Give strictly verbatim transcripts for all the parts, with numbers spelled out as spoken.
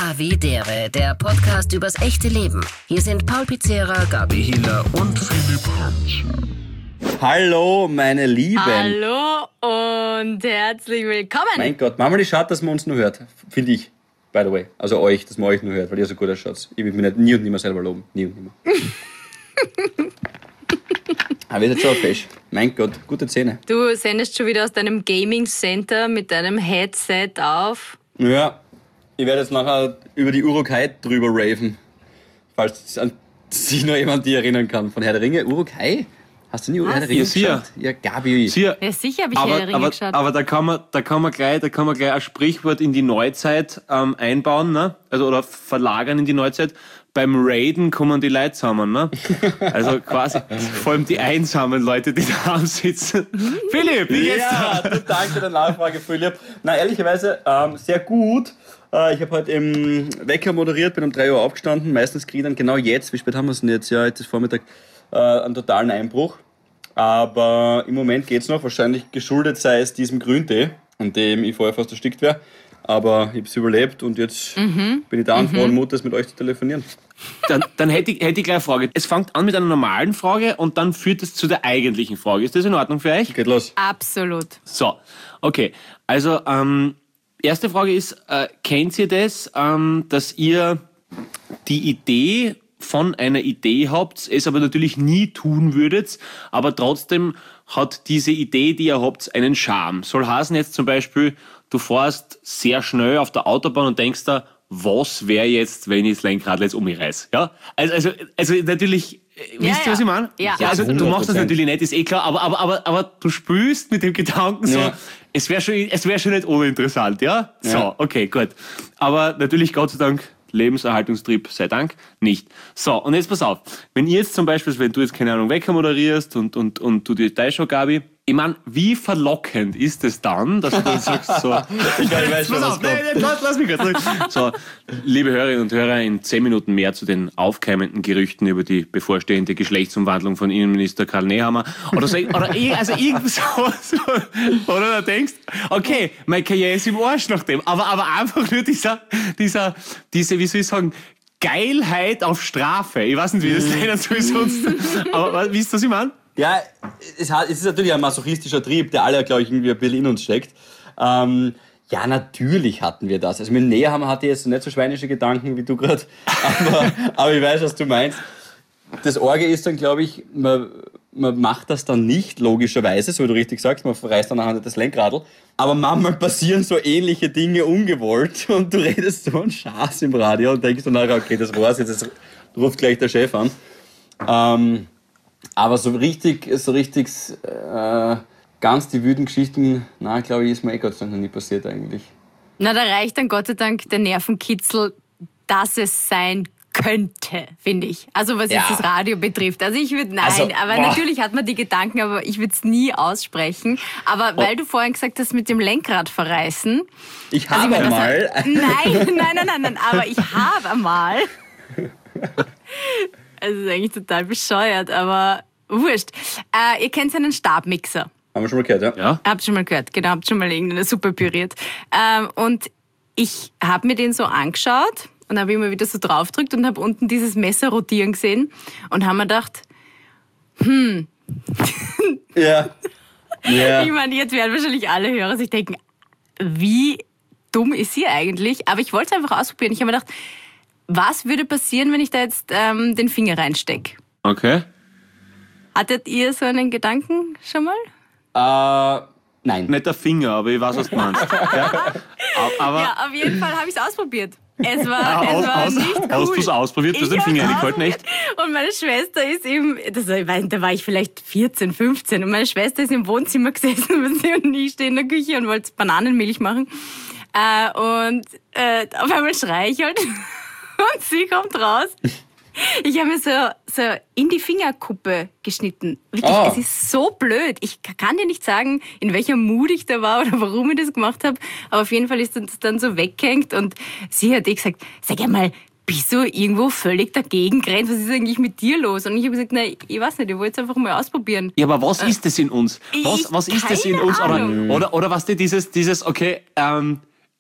Havidere, der Podcast übers echte Leben. Hier sind Paul Pizzera, Gabi Hiller und Philipp Hansen. Hallo, meine Lieben. Hallo und herzlich willkommen. Mein Gott, manchmal ist es schade, dass man uns nur hört. Finde ich, by the way. Also euch, dass man euch nur hört, weil ihr so gut ausschaut. Ich will mich nicht, nie und nimmer selber loben. Nie und nimmer. Aber ihr seid so fesch. Mein Gott, gute Zähne. Du sendest schon wieder aus deinem Gaming Center mit deinem Headset auf. Ja, ich werde jetzt nachher über die Uruk-hai drüber raven. Falls sich noch jemand die erinnern kann. Von Herr der Ringe, Uruk-hai? Hast du nie Herr der Ringe geschaut? Ja, Gabi. Sicher. Ja, sicher habe ich aber, Herr der Ringe aber, geschaut. aber da kann man, da kann man gleich, da kann man gleich ein Sprichwort in die Neuzeit ähm, einbauen, ne? Also oder verlagern in die Neuzeit. Beim Raiden kommen die Leute zusammen, ne? Also quasi vor allem die einsamen Leute, die da sitzen. Philipp, wie geht's Ja, dir? du, danke für deine Nachfrage, Philipp. Na, ehrlicherweise, ähm, sehr gut. Äh, ich habe heute im Wecker moderiert, bin um drei Uhr aufgestanden. Meistens kriege ich dann genau jetzt, wie spät haben wir es denn jetzt? Ja, heute ist Vormittag, äh, einen totalen Einbruch. Aber im Moment geht's noch. Wahrscheinlich geschuldet sei es diesem Grüntee, an dem ich vorher fast erstickt wäre. Aber ich habe es überlebt und jetzt mhm. bin ich da und frohen Mutes, mit euch zu telefonieren. Dann, dann hätte, ich, hätte ich gleich eine Frage. Es fängt an mit einer normalen Frage und dann führt es zu der eigentlichen Frage. Ist das in Ordnung für euch? Geht los. Absolut. So, okay. Also, ähm, erste Frage ist, äh, kennt ihr das, ähm, dass ihr die Idee von einer Idee habt, es aber natürlich nie tun würdet, aber trotzdem hat diese Idee, die ihr habt, einen Charme. Soll heißen jetzt zum Beispiel, du fährst sehr schnell auf der Autobahn und denkst da, was wäre jetzt, wenn ich das Lenkrad jetzt um mich reiß? Ja? Also, also, also natürlich, Ja, wisst ihr, ja. was ich meine? Ja. Ja, also du hundert machst das Prozent. natürlich nicht, ist eh klar, aber, aber, aber, aber du spürst mit dem Gedanken so, Ja. es wäre schon, es wäre schon nicht uninteressant, ja? So, Ja. okay, gut. Aber natürlich, Gott sei Dank, Lebenserhaltungstrieb, sei Dank, nicht. So, und jetzt pass auf. Wenn ihr jetzt zum Beispiel, wenn du jetzt, keine Ahnung, Wecker moderierst und, und, und du die Teilshow, Gabi, ich meine, wie verlockend ist es dann, dass du dann sagst, so, Ich weiß schon, pass was auf, kommt. nein, nein, lass, lass mich kurz. So, liebe Hörerinnen und Hörer, in zehn Minuten mehr zu den aufkeimenden Gerüchten über die bevorstehende Geschlechtsumwandlung von Innenminister Karl Nehammer. Oder so, oder ir- also irgend so, so, oder du denkst, okay, meine Karriere ist im Arsch nach dem, aber, aber einfach nur dieser, dieser, diese, wie soll ich sagen, Geilheit auf Strafe. Ich weiß nicht, wie das nennen soll sonst. Aber wisst ihr, was ich meine? Ja, es, hat, es ist natürlich ein masochistischer Trieb, der alle, glaube ich, irgendwie ein bisschen in uns steckt. Ähm, ja, natürlich hatten wir das. Also mit Nehammer hatte ich jetzt nicht so schweinische Gedanken wie du gerade, aber, aber ich weiß, was du meinst. Das Orge ist dann, glaube ich, man, man macht das dann nicht, logischerweise, so wie du richtig sagst, man verreißt dann nachher das Lenkradl. Aber manchmal passieren so ähnliche Dinge ungewollt und du redest so einen Schaß im Radio und denkst dann nachher, okay, das war's, jetzt ruft gleich der Chef an. Ähm, aber so richtig, so richtig, äh, ganz die wüden Geschichten, na, glaube ich, ist mir eh Gott sei Dank noch nie passiert eigentlich. Na, da reicht dann Gott sei Dank der Nervenkitzel, dass es sein könnte, finde ich. Also was Ja. jetzt das Radio betrifft. Also ich würde, nein, Also, aber boah. natürlich hat man die Gedanken, aber ich würde es nie aussprechen. Aber weil du vorhin gesagt hast, mit dem Lenkrad verreißen. Ich Also habe ich meine, das einmal... hat- Nein, nein, nein, nein, nein, aber ich habe einmal. Also ist eigentlich total bescheuert, aber wurscht. Äh, ihr kennt einen Stabmixer. Haben wir schon mal gehört, ja? Ja. Habt schon mal gehört, genau, habt schon mal irgendeine Suppe püriert. Ähm, und ich habe mir den so angeschaut und habe immer wieder so draufgedrückt und habe unten dieses Messer rotieren gesehen und habe mir gedacht, Ja. Ja. ich meine, jetzt werden wahrscheinlich alle Hörer sich denken, wie dumm ist sie eigentlich? Aber ich wollte es einfach ausprobieren. Ich habe mir gedacht, was würde passieren, wenn ich da jetzt ähm, den Finger reinstecke? Okay. Hattet ihr so einen Gedanken schon mal? Äh, nein. Nicht der Finger, aber ich weiß, was du meinst. Ja. Aber Ja, auf jeden Fall habe ich es ausprobiert. Es war, aus, es war aus, nicht cool. hast du es ausprobiert? Du hast den Ich Finger hab's reingehalten, echt? ausprobiert. Und meine Schwester ist im, das, ich weiß, da war ich vielleicht vierzehn, fünfzehn und meine Schwester ist im Wohnzimmer gesessen und ich stehe in der Küche und wollte Bananenmilch machen. Äh, und äh, auf einmal schreie ich halt und sie kommt raus. Ich habe mir so, so in die Fingerkuppe geschnitten. Wirklich, Oh. es ist so blöd. Ich kann dir nicht sagen, in welcher Mut ich da war oder warum ich das gemacht habe. Aber auf jeden Fall ist das dann so weggehängt. Und sie hat eh gesagt, sag einmal, bist du irgendwo völlig dagegen gerannt? Was ist eigentlich mit dir los? Und ich habe gesagt, nein, ich weiß nicht, ich wollte es einfach mal ausprobieren. Ja, aber was ist das in uns? Was, Ich- was ist das in keine uns? Oder, Ahnung. oder, oder was dir dieses, dieses, okay, ähm,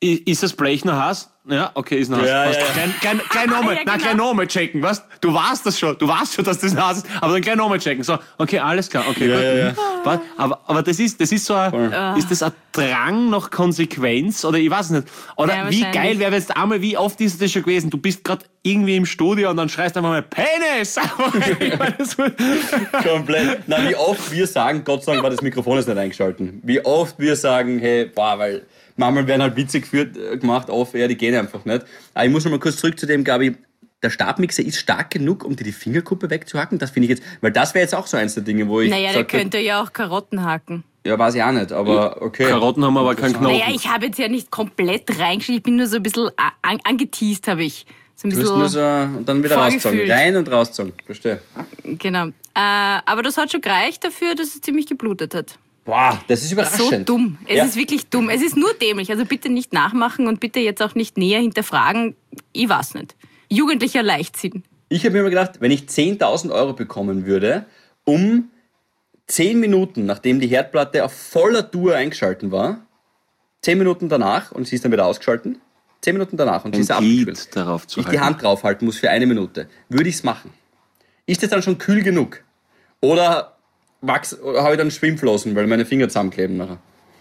ist das Blech noch heiß? Ja, okay, ist noch heiß. Ja, Passt. ja, ja. Klein, klein, klein nochmal, Ja, nein, genau. klein nochmal checken, was? Du weißt das schon, du weißt schon, dass das heiß ist, aber dann gleich nochmal checken. So, okay, alles klar, okay, Ja, gut. ja, ja. Was? Aber, aber das ist, das ist so ein, ist das ein Drang nach Konsequenz oder ich weiß nicht. Oder Ja, wie wahrscheinlich. geil wäre jetzt einmal, wie oft ist das schon gewesen? Du bist gerade irgendwie im Studio und dann schreist du einfach mal Penis! Ich meine, das wird- Komplett. Na, wie oft wir sagen, Gott sei Dank war das Mikrofon jetzt nicht eingeschalten. Wie oft wir sagen, hey, boah, weil manchmal werden halt Witze geführt, äh, gemacht, auf, ja, die gehen einfach nicht. Aber ich muss noch mal kurz zurück zu dem, Gabi. Der Stabmixer ist stark genug, um dir die Fingerkuppe wegzuhacken. Das finde ich jetzt, weil das wäre jetzt auch so eins der Dinge, wo ich. Naja, der gesagt hätte, könnte ja auch Karotten hacken. Ja, weiß ich auch nicht, aber okay. Karotten haben aber keinen Knochen. Naja, ich habe jetzt ja nicht komplett reingeschrieben, ich bin nur so ein bisschen an, angeteased, habe ich. So ein Du musst nur so, bisschen, und dann wieder vorgefühlt. rauszogen. Rein und rauszogen. Verstehe. genau. Äh, aber das hat schon gereicht dafür, dass es ziemlich geblutet hat. Boah, das ist So überraschend. dumm. Es Ja. ist wirklich dumm. Es ist nur dämlich. Also bitte nicht nachmachen und bitte jetzt auch nicht näher hinterfragen. Ich weiß nicht. Jugendlicher Leichtsinn. Ich habe mir immer gedacht, wenn ich zehntausend Euro bekommen würde, um zehn Minuten, nachdem die Herdplatte auf voller Tour eingeschalten war, zehn Minuten danach, und sie ist dann wieder ausgeschalten, zehn Minuten danach, und sie ist Ein abgekühlt, Lied darauf zu ich die halten. Hand draufhalten muss für eine Minute, würde ich es machen. Ist das dann schon kühl genug? Oder, wachs- oder habe ich dann Schwimmflossen, weil meine Finger zusammenkleben nachher?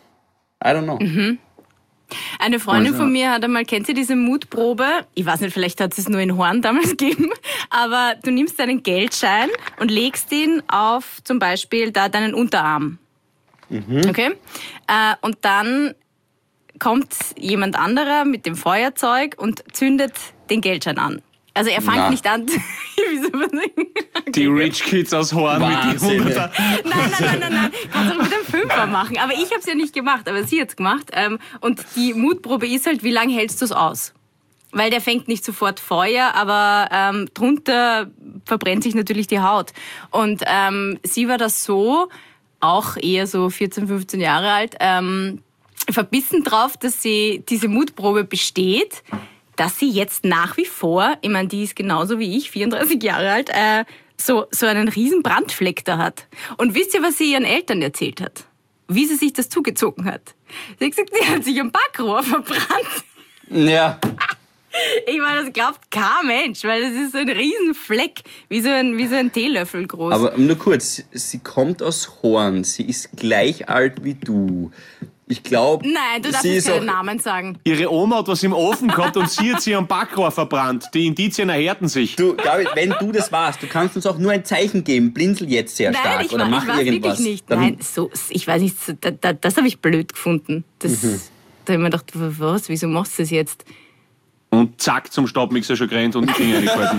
I don't know. Eine Freundin Also- von mir hat einmal, kennt ihr diese Mutprobe? Ich weiß nicht, vielleicht hat es nur in Horn damals gegeben, aber du nimmst deinen Geldschein und legst ihn auf zum Beispiel da deinen Unterarm. Okay? Äh, und dann kommt jemand anderer mit dem Feuerzeug und zündet den Geldschein an. Also er fängt Na. nicht an. Wie soll man sagen? Die Rich Kids aus Horn mit die Wahnsinn, Hunderter. Nein, nein, nein, nein, nein. Kannst du doch mit einem Fünfer machen. Aber ich habe es ja nicht gemacht, aber sie hat's gemacht. Ähm, Und die Mutprobe ist halt, wie lange hältst du es aus? Weil der fängt nicht sofort Feuer, aber ähm, drunter verbrennt sich natürlich die Haut. Und ähm, sie war das so, auch eher so vierzehn, fünfzehn Jahre alt, ähm, verbissen drauf, dass sie diese Mutprobe besteht, dass sie jetzt nach wie vor, ich meine, die ist genauso wie ich, vierunddreißig Jahre alt, äh, so, so einen riesen Brandfleck da hat. Und wisst ihr, was sie ihren Eltern erzählt hat? Wie sie sich das zugezogen hat? Sie hat gesagt, sie hat sich am Backrohr verbrannt. Ja, Ich meine, das glaubt kein Mensch, weil das ist so ein riesen Fleck, wie so ein, wie so ein Teelöffel groß. aber nur kurz, sie kommt aus Horn, sie ist gleich alt wie du. Ich glaube, Nein, du darfst sie jetzt ist keinen auch, Namen sagen. Ihre Oma hat was im Ofen gehabt und sie hat sie am Backrohr verbrannt. Die Indizien erhärten sich. Du, Gabi, wenn du das warst, du kannst uns auch nur ein Zeichen geben. Blinzel jetzt sehr stark Nein, ich, oder war, mach ich weiß irgendwas. wirklich nicht. Dann- Nein, so, ich weiß nicht, so, da, da, das habe ich blöd gefunden. Das, Mhm. Da habe ich mir gedacht, was, wieso machst du das jetzt? Und zack, zum Stabmixer schon gerannt und die Finger reingehalten.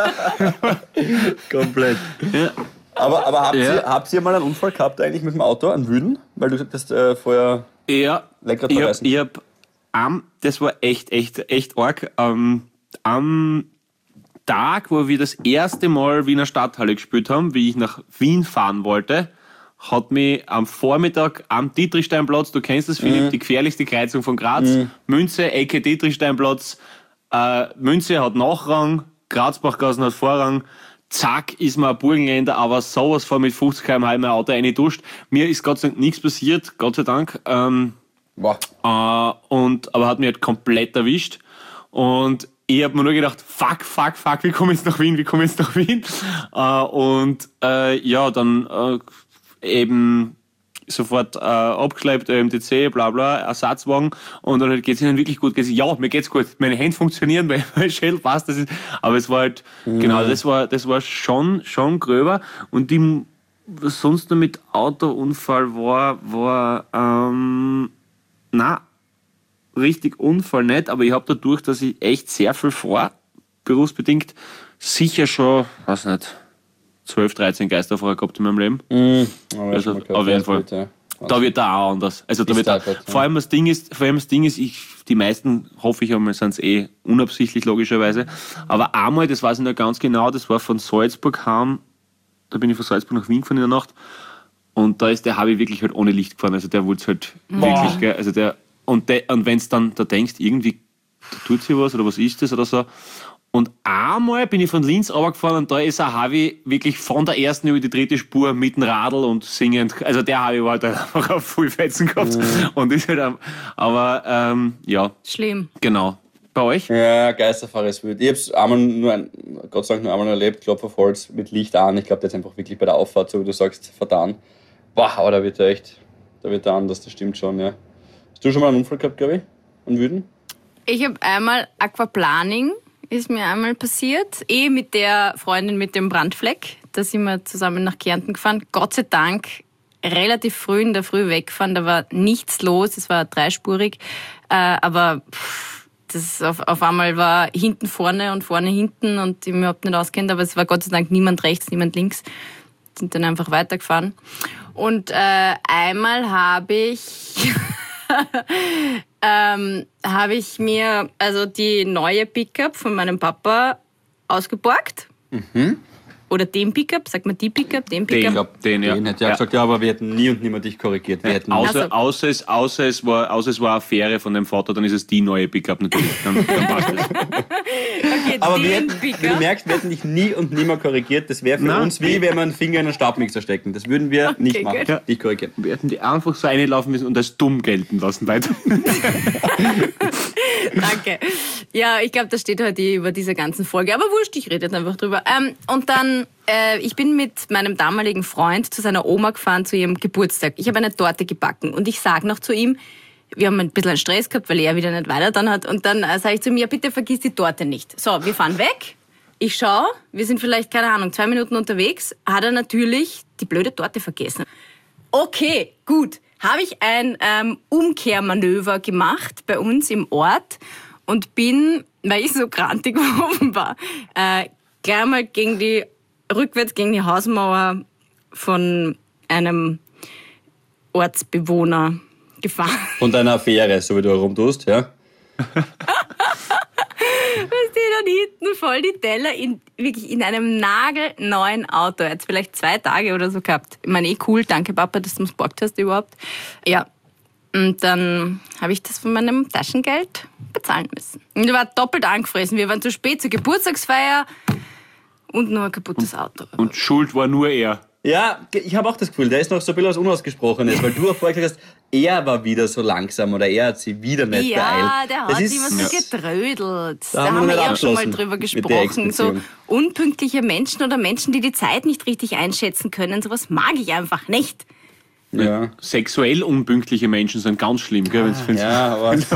Komplett. Ja. Aber, aber habt, Ja. ihr, habt ihr mal einen Unfall gehabt eigentlich mit dem Auto, einen Wüden? Weil du gesagt hast, äh, vorher... Ja, Lenkrad ich hab, verreißen. ich hab, am, das war echt, echt, echt arg. Ähm, am Tag, wo wir das erste Mal Wiener Stadthalle gespielt haben, wie ich nach Wien fahren wollte, hat mich am Vormittag am Dietrichsteinplatz, du kennst das, Philipp, die gefährlichste Kreuzung von Graz, Münze, Ecke Dietrichsteinplatz, äh, Münze hat Nachrang, Grazbachgassen hat Vorrang, zack, ist mir ein Burgenländer, aber sowas von mit fünfzig Kilometer pro Stunde in mein Auto reingeduscht. Mir ist Gott sei Dank nichts passiert, Gott sei Dank. Ähm, Boah. äh, und, aber hat mich halt komplett erwischt. Und ich habe mir nur gedacht, fuck, fuck, fuck, wie komme ich jetzt nach Wien, wie komme ich jetzt nach Wien? Äh, und äh, ja, dann äh, eben sofort äh, abgeschleppt, M T C, bla bla, Ersatzwagen. Und dann geht es ihnen wirklich gut. Geht's, ja, mir geht's gut. Meine Hände funktionieren, weil mein Schädel passt. Das ist, aber es war halt, genau, das war, das war schon, schon gröber. Und die, was sonst noch mit Autounfall war, war, ähm, na, richtig Unfall nicht, aber ich habe dadurch, dass ich echt sehr viel fahre, berufsbedingt, sicher schon, weiß nicht, zwölf, dreizehn Geisterfahrer gehabt in meinem Leben. Aber Also, schon mal gehört, auf jeden ja, Fall. gut, ja. Da wird da auch anders. Also da Ist wird da, da gut, ja. vor allem das Ding ist, vor allem das Ding ist, ich, die meisten, hoffe ich einmal, sind es eh unabsichtlich, logischerweise. Aber einmal, das weiß ich noch ganz genau, das war von Salzburg heim, da bin ich von Salzburg nach Wien gefahren in der Nacht. Und da ist der Habi wirklich halt ohne Licht gefahren. Also der wollte halt wirklich, gell, also der, und, de, und wenn es dann, da denkst, irgendwie, da tut sich was oder was ist das oder so. Und einmal bin ich von Linz runtergefahren und da ist ein Harvey wirklich von der ersten über die dritte Spur mit dem Radl und singend. Also der Harvey war halt einfach auf Vollfetzen gehabt. Mhm. Und ist halt, aber ähm, ja. Schlimm. Genau. Bei euch? Ja, Geisterfahrer ist wild. Ich hab's einmal nur, ein, Gott sei Dank nur einmal erlebt, Klopf auf Holz mit Licht an. Ich glaube, der ist einfach wirklich bei der Auffahrt, so wie du sagst, vertan. Boah, aber da wird er echt, da wird er anders, das stimmt schon, ja. Hast du schon mal einen Unfall gehabt, glaube ich? An Wüden? Ich habe einmal Aquaplaning, ist mir einmal passiert. Eh mit der Freundin mit dem Brandfleck. Da sind wir zusammen nach Kärnten gefahren. Gott sei Dank relativ früh in der Früh weggefahren. Da war nichts los. Es war dreispurig. Äh, aber pff, das auf, auf einmal war hinten vorne und vorne hinten und ich mir überhaupt nicht auskennt. Aber es war Gott sei Dank niemand rechts, niemand links. Sind dann einfach weitergefahren. Und äh, einmal habe ich... ähm, habe ich mir also die neue Pickup von meinem Papa ausgeborgt. Mhm. Oder den Pickup, sagt man die Pickup, den Pickup? Den, ich glaub, den, ja. Den hätte ich ja gesagt, ja, aber wir hätten nie und nimmer dich korrigiert. Wir hätten außer, also. außer, es, außer, es war, außer es war eine Affäre von dem Vater, dann ist es die neue Pickup natürlich. Dann, dann passt es. Okay, aber wir hätten, wie du merkst, wir hätten dich nie und nimmer korrigiert. Das wäre für Nein. uns wie, wenn wir einen Finger in einen Staubmixer stecken. Das würden wir okay, nicht machen. Ja. Dich korrigieren. Wir hätten die einfach so reinlaufen müssen und als dumm gelten lassen weiter. Danke. Ja, ich glaube, das steht heute über diese ganzen Folge. Aber wurscht, ich rede jetzt einfach drüber. Ähm, und dann, äh, ich bin mit meinem damaligen Freund zu seiner Oma gefahren, zu ihrem Geburtstag. Ich habe eine Torte gebacken und ich sage noch zu ihm, wir haben ein bisschen Stress gehabt, weil er wieder nicht weiter dann hat. Und dann äh, sage ich zu ihm, ja bitte vergiss die Torte nicht. So, wir fahren weg. Ich schaue, wir sind vielleicht, keine Ahnung, zwei Minuten unterwegs. Hat er natürlich die blöde Torte vergessen. Okay, gut. Habe ich ein ähm, Umkehrmanöver gemacht bei uns im Ort und bin, weil ich so grantig war, äh, gleich mal gegen die, rückwärts gegen die Hausmauer von einem Ortsbewohner gefahren. Von deiner Affäre, so wie du herumtust, ja? Was die dann hinten voll die Teller in, wirklich in einem nagelneuen Auto. Er hat vielleicht zwei Tage oder so gehabt. Ich meine, eh cool, danke Papa, dass du es geborgt hast überhaupt. Ja, und dann habe ich das von meinem Taschengeld bezahlen müssen. Und ich war doppelt angefressen. Wir waren zu spät zur Geburtstagsfeier und nur ein kaputtes Auto. Und schuld war nur er. Ja, ich habe auch das Gefühl, der ist noch so ein bisschen was Unausgesprochenes, weil du auch vorher gesagt hast, er war wieder so langsam oder er hat sie wieder nicht ja, beeilt. Ja, der hat das immer so ja. getrödelt. Da, da haben wir ja auch schon mal drüber gesprochen. So unpünktliche Menschen oder Menschen, die die Zeit nicht richtig einschätzen können, sowas mag ich einfach nicht. Ja. Sexuell unpünktliche Menschen sind ganz schlimm, gell? Ah, wenn's, ja, was?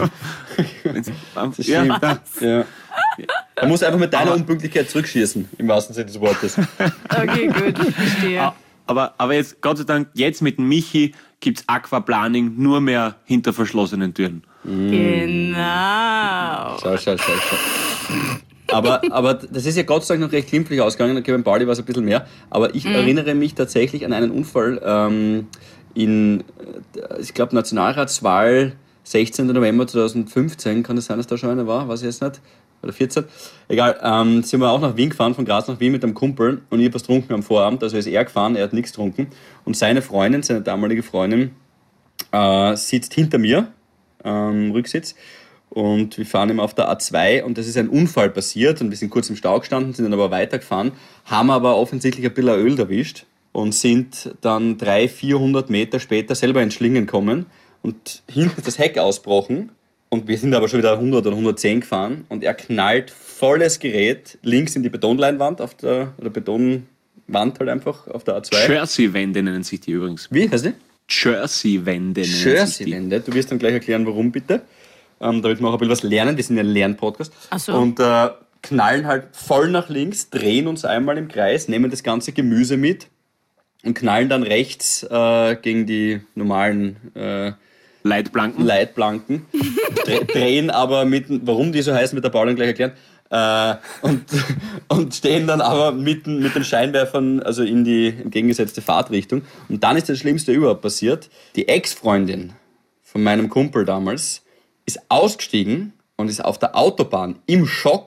Das ist ja, ja. ja. Man muss einfach mit deiner aber, Unpünktlichkeit zurückschießen, im wahrsten Sinne des Wortes. Okay, gut, verstehe. Aber, aber jetzt, Gott sei Dank, jetzt mit dem Michi gibt es Aquaplaning nur mehr hinter verschlossenen Türen. Genau. Schau, schau, schau, schau. Aber, aber das ist ja Gott sei Dank noch recht glimpflich ausgegangen. Okay, beim Pauli war es ein bisschen mehr. Aber ich mhm. erinnere mich tatsächlich an einen Unfall ähm, in, ich glaube, Nationalratswahl sechzehnten November zweitausendfünfzehn. Kann das sein, dass da schon einer war? Weiß ich jetzt nicht. Oder vierzehn. Egal, ähm, sind wir auch nach Wien gefahren, von Graz nach Wien mit einem Kumpel und ich habe was getrunken am Vorabend, also ist er gefahren, er hat nichts getrunken und seine Freundin, seine damalige Freundin, äh, sitzt hinter mir am ähm, Rücksitz und wir fahren immer auf der A zwei und das ist ein Unfall passiert und wir sind kurz im Stau gestanden, sind dann aber weitergefahren, haben aber offensichtlich ein bisschen Öl erwischt und sind dann dreihundert, vierhundert Meter später selber ins Schlingen gekommen und hinten ist das Heck ausgebrochen. Und wir sind aber schon wieder hundert oder hundertzehn gefahren und er knallt volles Gerät links in die Betonleinwand auf der, oder Betonwand halt einfach auf der A zwei. Jersey-Wände nennen sich die übrigens. Wie heißt die? Jersey-Wände nennen Jersey sich die. Jersey-Wände. Du wirst dann gleich erklären, warum bitte. Ähm, damit wir auch ein bisschen was lernen. Wir sind ja ein Lernpodcast. Ach so. Und äh, knallen halt voll nach links, drehen uns einmal im Kreis, nehmen das ganze Gemüse mit und knallen dann rechts äh, gegen die normalen äh, Leitplanken. Leitplanken. Drehen aber mit, warum die so heißen, wird der Paul dann gleich erklären. Äh, und, und stehen dann aber mitten mit den Scheinwerfern, also in die entgegengesetzte Fahrtrichtung. Und dann ist das Schlimmste überhaupt passiert. Die Ex-Freundin von meinem Kumpel damals ist ausgestiegen und ist auf der Autobahn im Schock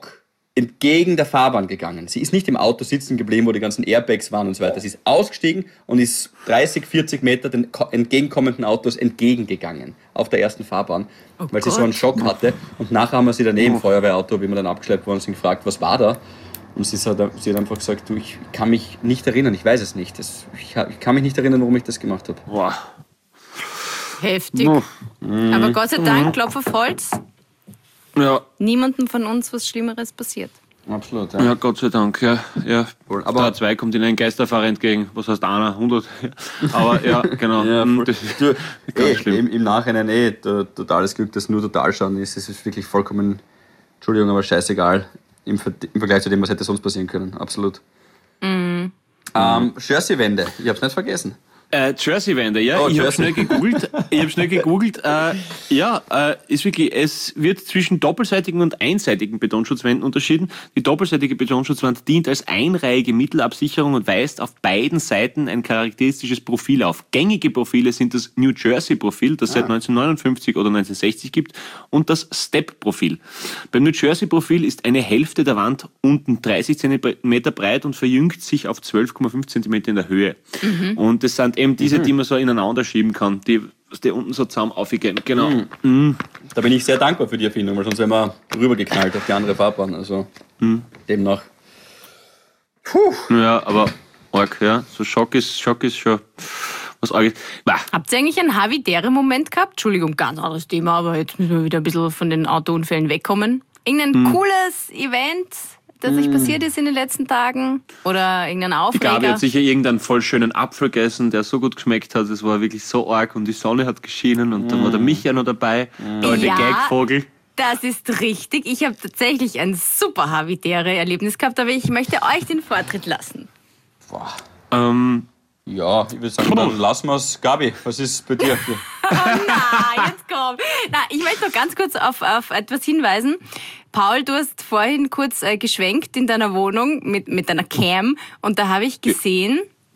entgegen der Fahrbahn gegangen. Sie ist nicht im Auto sitzen geblieben, wo die ganzen Airbags waren und so weiter. Sie ist ausgestiegen und ist dreißig, vierzig Meter den entgegenkommenden Autos entgegengegangen auf der ersten Fahrbahn, oh weil Gott. sie so einen Schock hatte. Und nachher haben wir sie daneben, oh. Feuerwehrauto, wie wir dann abgeschleppt worden sind, gefragt, was war da? Und sie hat, sie hat einfach gesagt, du, ich kann mich nicht erinnern, ich weiß es nicht. Das, ich, ich kann mich nicht erinnern, warum ich das gemacht habe. Wow. Heftig. Mhm. Aber Gott sei Dank, Klopf auf Holz, ja. niemandem von uns was Schlimmeres passiert. Absolut, ja. Ja, Gott sei Dank, ja. ja. Aber der zwei kommt ihnen ein Geisterfahrer entgegen. Was heißt einer? hundert? Aber ja, genau. Ja, das du, ist ganz eh, schlimm. Im, Im Nachhinein eh totales Glück, dass nur Totalschaden ist. Es ist wirklich vollkommen, Entschuldigung, aber scheißegal im, im Vergleich zu dem, was hätte sonst passieren können. Absolut. Mhm. Ähm, Jersey-Wände, ich hab's nicht vergessen. Äh, Jersey-Wände, ja. Oh, ich habe schnell gegoogelt. Ich habe schnell gegoogelt. Äh, ja, äh, ist wirklich, es wird zwischen doppelseitigen und einseitigen Betonschutzwänden unterschieden. Die doppelseitige Betonschutzwand dient als einreihige Mittelabsicherung und weist auf beiden Seiten ein charakteristisches Profil auf. Gängige Profile sind das New Jersey-Profil, das ah. seit neunzehnhundertneunundfünfzig oder neunzehnhundertsechzig gibt, und das Step-Profil. Beim New Jersey-Profil ist eine Hälfte der Wand unten dreißig Zentimeter breit und verjüngt sich auf zwölf Komma fünf Zentimeter in der Höhe. Mhm. Und das sind eben diese, die man so ineinander schieben kann, die, die unten so zusammen aufgehen. Genau. Mhm. Mhm. Da bin ich sehr dankbar für die Erfindung, weil sonst wären wir rübergeknallt auf die andere Fahrbahn. Also mhm. demnach. Puh. Ja, aber arg, ja. So Schock ist, Schock ist schon was arg ist. Habt ihr eigentlich einen Havidere-Moment gehabt? Entschuldigung, ganz anderes Thema, aber jetzt müssen wir wieder ein bisschen von den Autounfällen wegkommen. Irgendein mhm. cooles Event, das euch passiert ist in den letzten Tagen? Oder irgendein Aufreger? Die Gabi hat sicher irgendeinen voll schönen Apfel gegessen, der so gut geschmeckt hat. Es war wirklich so arg und die Sonne hat geschienen und mm. dann war der Micha noch dabei, der alte ja, Gagvogel. Das ist richtig. Ich habe tatsächlich ein super Havidere-Erlebnis gehabt, aber ich möchte euch den Vortritt lassen. Boah. Ähm, ja, ich würde sagen, dann lassen wir es. Gabi, was ist bei dir? Oh nein, jetzt komm. Na, ich möchte noch ganz kurz auf, auf etwas hinweisen. Paul, du hast vorhin kurz äh, geschwenkt in deiner Wohnung mit, mit deiner Cam und da habe ich gesehen,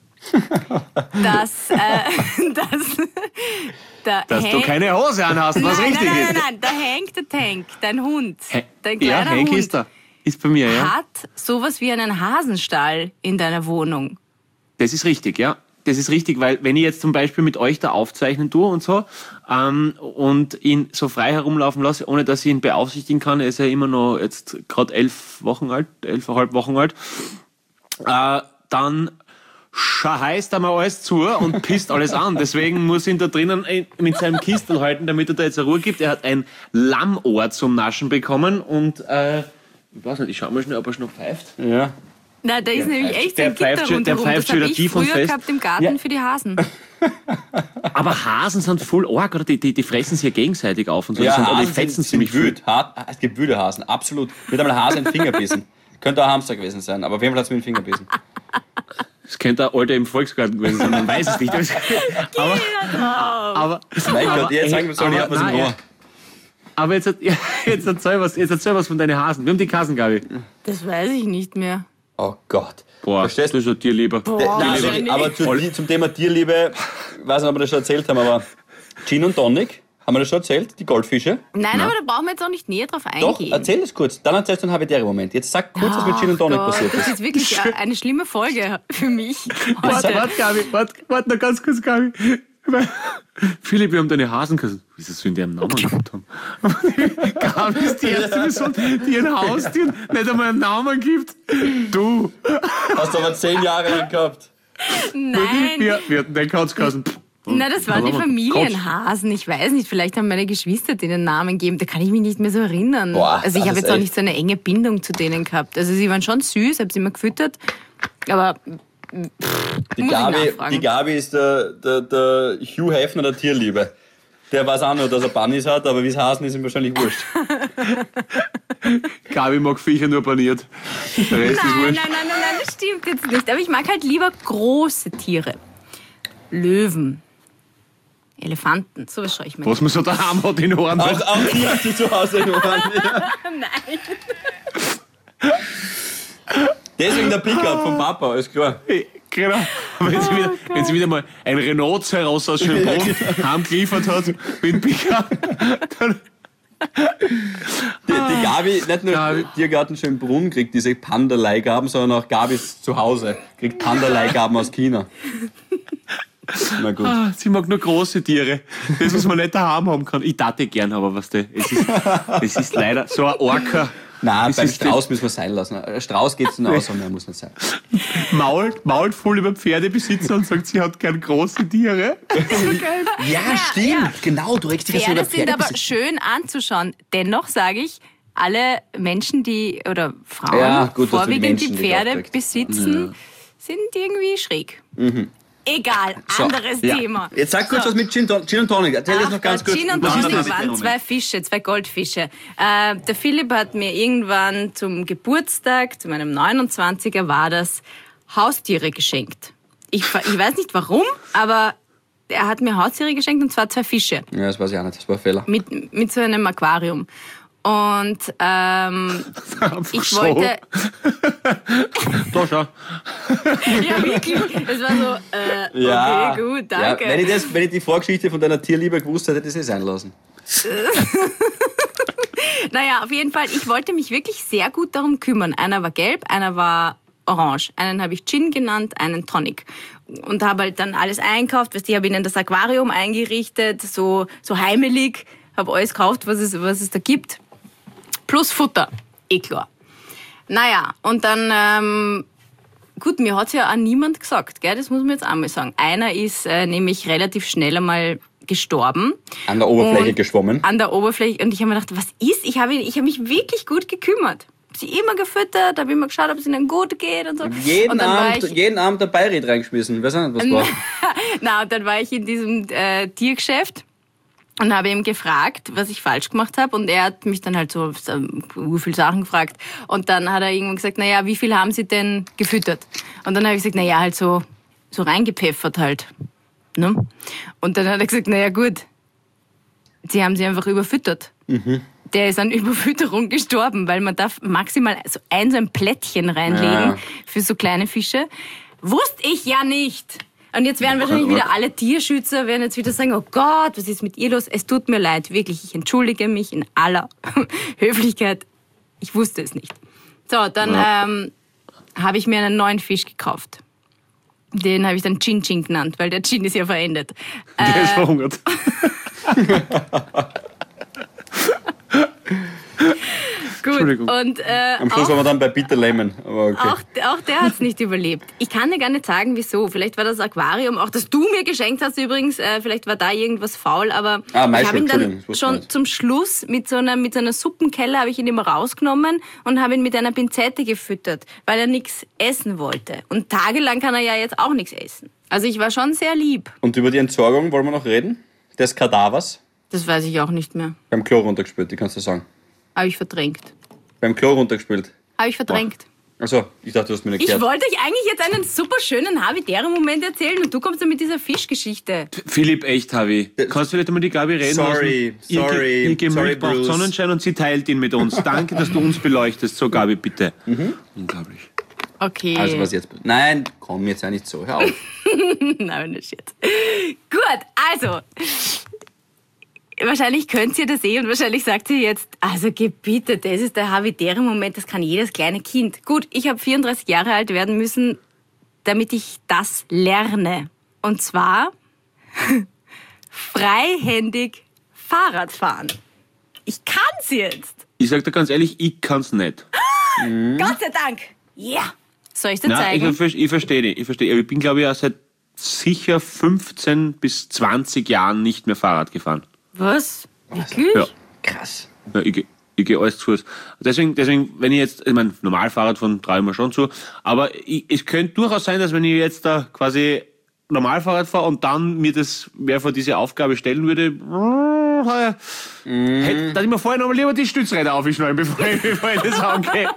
dass, äh, dass, da dass du keine Hose anhast, was nein, richtig nein, nein, ist. Nein, nein, nein, da hängt der Tank, dein Hund. Dein ja, kleiner Hank Hund ist da. Ist bei mir, ja. Hat sowas wie einen Hasenstall in deiner Wohnung. Das ist richtig, ja. Das ist richtig, weil wenn ich jetzt zum Beispiel mit euch da aufzeichnen tue und so ähm, und ihn so frei herumlaufen lasse, ohne dass ich ihn beaufsichtigen kann, er ist ja immer noch jetzt gerade elf Wochen alt, elfeinhalb Wochen alt, äh, dann heißt er mal alles zu und pisst alles an. Deswegen muss ich ihn da drinnen mit seinem Kistel halten, damit er da jetzt eine Ruhe gibt. Er hat ein Lammohr zum Naschen bekommen und äh, ich weiß nicht, ich schau mal schnell, ob er schon pfeift. Ja. Nein, da ist der nämlich echt so ein Gitter rundherum. Der pfeift schon tief und fest. Das habe ich früher gehabt im Garten ja. für die Hasen. Aber Hasen sind voll arg, oder? Die, die, die fressen sich ja gegenseitig auf und so. Ja, die, sind, Hasen die fetzen sind, ziemlich sind wüt. Es gibt wüde Hasen, absolut. Mir hat einmal ein Hase in den Finger bissen. Könnte auch ein Hamster gewesen sein, aber auf jeden Fall hat es mir den Finger bissen. Das könnte ein Alter im Volksgarten gewesen sein, man weiß es nicht. aber, aber, mein Gott, jetzt sagen wir so, ich hab was im Ohr. Aber jetzt, jetzt, erzähl was, jetzt erzähl was von deinen Hasen. Wir haben die Hasen, Gabi. Das weiß ich nicht mehr. Oh Gott. Boah, verstehst du? Das ist ein Tierliebe. Boah, Nein, aber zu, zum Thema Tierliebe, ich weiß nicht, ob wir das schon erzählt haben, aber Gin und Tonic, haben wir das schon erzählt? Die Goldfische? Nein, ja. aber da brauchen wir jetzt auch nicht näher drauf eingehen. Doch, erzähl es kurz. Dann erzählst du einen Havidere-Moment. Jetzt sag kurz, oh was mit Gin und Tonic Gott, passiert ist. Das ist wirklich eine schlimme Folge für mich. Warte, warte, Gabi, warte, warte noch ganz kurz, Gabi. Philipp, wir haben deine Hasen gesagt. Wieso sollen die einen Namen gehabt haben? Gabi ist die erste Person, die ein Haustier nicht einmal einen Namen gibt. Du. Hast du aber zehn Jahre lang gehabt. Nein. Wir, wir hatten den Katzkassen. Na, das waren die Familienhasen. Ich weiß nicht, vielleicht haben meine Geschwister denen Namen gegeben. Da kann ich mich nicht mehr so erinnern. Boah, also ich habe jetzt auch nicht so eine enge Bindung zu denen gehabt. Also sie waren schon süß, habe sie immer gefüttert. Aber pff, die, Gabi, die Gabi ist der, der, der Hugh Hefner der Tierliebe. Der weiß auch nur, dass er Bunnies hat, aber wie es Hasen ist, ihm wahrscheinlich wurscht. Gabi mag Viecher nur paniert. Der Rest nein, ist wurscht. Nein, nein, nein, nein, das stimmt jetzt nicht. Aber ich mag halt lieber große Tiere. Löwen. Elefanten, sowas schaue ich mir. Was man so daheim hat in Ohren. Auch, auch die hat sie zu Hause in Ohren. Ja. Nein. Deswegen der Pickup vom Papa, ist klar. Genau. Wenn sie, wieder, wenn sie wieder mal ein Renault heraus aus Schönbrunn heimgeliefert hat mit dem Pickup, dann Die, die Gabi, nicht nur Gabi. Tiergarten Schönbrunn kriegt diese Panda-Leihgaben, sondern auch Gabis zu Hause kriegt Panda-Leihgaben aus China. Na gut. Ah, sie mag nur große Tiere. Das, was man nicht daheim haben kann. Ich dachte gern, aber was weißt du, es ist, es ist leider so ein Orca. Nein, Das beim ist Strauß müssen wir sein lassen. Ein Strauß geht es nur aus, aber mehr muss nicht sein. Mault, mault voll über Pferdebesitzer und sagt, sie hat gern große Tiere. Ja, stimmt. ja. Genau, du regst dich ja so Pferde über sind aber Pferdebesitzer. schön anzuschauen. Dennoch sage ich, alle Menschen, die, oder Frauen, Ja, gut, dass du die vorwiegend die, Menschen, die Pferde aufkriegst. besitzen, sind irgendwie schräg. Egal, So, anderes ja. Thema. Jetzt sag kurz was mit Gin, Ton- Gin und Tonic. Erzähl jetzt Ach noch ganz Gott, kurz. Gin und Was ist Tonic das? waren zwei Fische, zwei Goldfische. Äh, der Philipp hat mir irgendwann zum Geburtstag, zu meinem neunundzwanziger war das, Haustiere geschenkt. Ich, ich weiß nicht warum, aber er hat mir Haustiere geschenkt und zwar zwei Fische Ja, das weiß ich auch nicht. Das war ein Fehler. mit, mit so einem Aquarium. Und ähm, ich so. wollte... Da schau. Ja, wirklich. Es war so, äh, okay, gut, danke. Ja, wenn, ich das, wenn ich die Vorgeschichte von deiner Tierliebe gewusst hätte, hätte ich es eh sein lassen. Naja, auf jeden Fall, ich wollte mich wirklich sehr gut darum kümmern. Einer war gelb, einer war orange. Einen habe ich Gin genannt, einen Tonic. Und habe halt dann alles einkauft. Weißt du, ich habe ihnen das Aquarium eingerichtet, so, so heimelig. Habe alles gekauft, was es, was es da gibt. Plus Futter, eh klar. Naja, und dann, ähm, gut, mir hat's ja auch niemand gesagt, gell? Das muss man jetzt einmal sagen. Einer ist äh, nämlich relativ schnell einmal gestorben. An der Oberfläche Und geschwommen. An der Oberfläche. Und ich habe mir gedacht, was ist? Ich habe ich hab mich wirklich gut gekümmert. Hab sie immer gefüttert, habe immer geschaut, ob es ihnen gut geht und so. Jeden, und dann war Abend, ich, jeden Abend der Beirat reingeschmissen. Weiß auch nicht, was war. Na, und dann war ich in diesem äh, Tiergeschäft und habe ihm gefragt, was ich falsch gemacht habe. Und er hat mich dann halt so so viele Sachen gefragt. Und dann hat er irgendwann gesagt, naja, wie viel haben Sie denn gefüttert? Und dann habe ich gesagt, naja, halt so, so reingepfeffert halt. Ne? Und dann hat er gesagt, naja gut, Sie haben sie einfach überfüttert. Mhm. Der ist an Überfütterung gestorben, weil man darf maximal so ein, so ein Plättchen reinlegen Ja. für so kleine Fische. Wusste ich ja nicht. Und jetzt werden wahrscheinlich wieder alle Tierschützer werden jetzt wieder sagen, oh Gott, was ist mit ihr los? Es tut mir leid, wirklich. Ich entschuldige mich in aller Höflichkeit. Ich wusste es nicht. So, dann Ja. ähm, habe ich mir einen neuen Fisch gekauft. Den habe ich dann Chin Chin genannt, weil der Chin ist ja verendet. Der ist Äh, verhungert. gut. Entschuldigung. Und äh, Am Schluss auch, waren wir dann bei Bitter Lemon. Aber okay. auch, auch der hat es nicht überlebt. Ich kann dir gar nicht sagen, wieso. Vielleicht war das Aquarium, auch das du mir geschenkt hast übrigens, äh, vielleicht war da irgendwas faul, aber Ah, mein ich habe ihn Schuld, dann Entschuldigung, das wusste ich schon nicht. zum Schluss mit so einer, mit so einer Suppenkelle habe ich ihn immer rausgenommen und habe ihn mit einer Pinzette gefüttert, weil er nichts essen wollte. Und tagelang kann er ja jetzt auch nichts essen. Also ich war schon sehr lieb. Und über die Entsorgung wollen wir noch reden? Des Kadavers? Das weiß ich auch nicht mehr. Beim Klo runtergespült, die kannst du sagen. Habe ich verdrängt. Beim Klo runtergespült. Habe ich verdrängt. Achso, ich dachte, du hast mir nicht Ich gehört. wollte euch eigentlich jetzt einen super schönen Habitäre-Moment erzählen und du kommst dann mit dieser Fischgeschichte. Philipp, echt, Harvey. Kannst du vielleicht einmal die Gabi reden Sorry, lassen? Ihr, sorry, Ge- ihr Gemüt sorry, braucht Bruce. Sonnenschein und sie teilt ihn mit uns. Danke, dass du uns beleuchtest. So, Gabi, bitte. Unglaublich. Okay. Also was jetzt? Nein, komm jetzt ja nicht so. Hör auf. Nein, das jetzt. Gut, also. Wahrscheinlich könnt ihr das eh und wahrscheinlich sagt ihr jetzt, also gebiete, das ist der Habitäre-Moment, das kann jedes kleine Kind. Gut, ich habe vierunddreißig Jahre alt werden müssen, damit ich das lerne. Und zwar freihändig Fahrrad fahren. Ich kann's jetzt. Ich sag dir ganz ehrlich, ich kann's nicht. Gott sei Dank. Ja. Yeah. Soll ich dir Nein, zeigen? ich, ich verstehe dich. Ich verstehe. Aber ich bin, glaube ich, auch seit sicher fünfzehn bis zwanzig Jahren nicht mehr Fahrrad gefahren. Was? Wirklich? Ja. Krass. Ja, ich, geh- ich gehe alles zu Fuß. Deswegen, deswegen, wenn ich jetzt, ich meine, normal Fahrrad fahren traue ich mir schon zu, aber ich, es könnte durchaus sein, dass wenn ich jetzt da quasi normal Fahrrad fahre und dann mir das, wer vor diese Aufgabe stellen würde, Mhm. hätte, dass ich mir vorher noch mal lieber die Stützräder aufschneiden, bevor ich, bevor ich das angehe.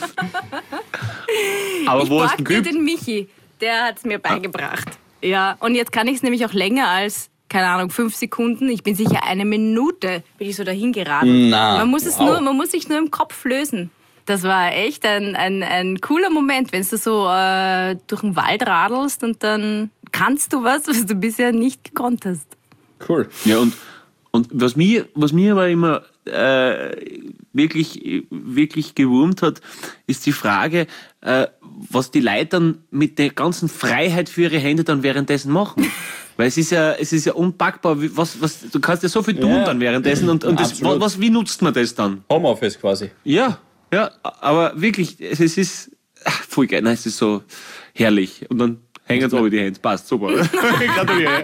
Aber Ich wo hast borg du dir geübt? den Michi, der hat's mir beigebracht. Ja, und jetzt kann ich es nämlich auch länger als, keine Ahnung, fünf Sekunden. Ich bin sicher eine Minute, bin ich so dahin geraten. Na, man muss es wow. nur, man muss sich nur im Kopf lösen. Das war echt ein, ein, ein cooler Moment, wenn du so äh, durch den Wald radelst und dann kannst du was, was du bisher nicht gekonnt hast. Cool. Ja, und, und was mir, was mir aber immer äh, wirklich, wirklich gewurmt hat, ist die Frage, äh, was die Leute dann mit der ganzen Freiheit für ihre Hände dann währenddessen machen. Weil es ist ja, es ist ja unpackbar, wie- was, was, du kannst ja so viel tun Ja. dann währenddessen und, und das, Absolut. was, wie nutzt man das dann? Homeoffice quasi. Ja, ja, aber wirklich, es, es ist ach, voll geil, nein, es ist so herrlich. Und dann hängen sie oben die Hände, passt, super. Gratuliere.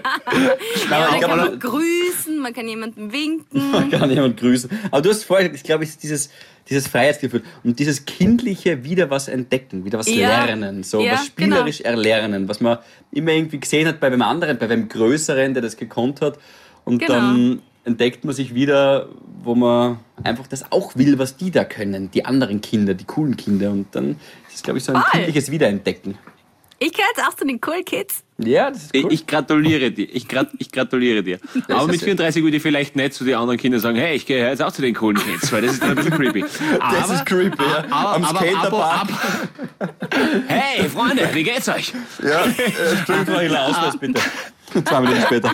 Ja, ich man kann glaub, man grüßen, man kann jemandem winken. Man kann jemand grüßen. Aber du hast vorher, ich glaube, es ist dieses, dieses Freiheitsgefühl und dieses kindliche wieder was entdecken, wieder was Ja. lernen, so Ja, was spielerisch erlernen, was man immer irgendwie gesehen hat bei einem anderen, bei einem Größeren, der das gekonnt hat. Und Genau. dann entdeckt man sich wieder, wo man einfach das auch will, was die da können, die anderen Kinder, die coolen Kinder. Und dann ist es, glaube ich, so ein Voll. kindliches Wiederentdecken. Ich gehöre jetzt auch zu den Cool Kids. Ja, das ist Ich, cool. ich gratuliere dir. Ich, grat, ich gratuliere dir. Aber mit ist- vierunddreißig würde ich vielleicht nicht zu den anderen Kindern sagen, hey, ich gehe jetzt auch zu den coolen Kids, weil das ist dann ein bisschen creepy. Aber, Das ist creepy, ja. Aber, Am aber, Skaterpark. aber, hey, Freunde, wie geht's euch? Ja, äh, Entschuldigung, Frau Hiller, Ausweis bitte. Zwei Minuten später.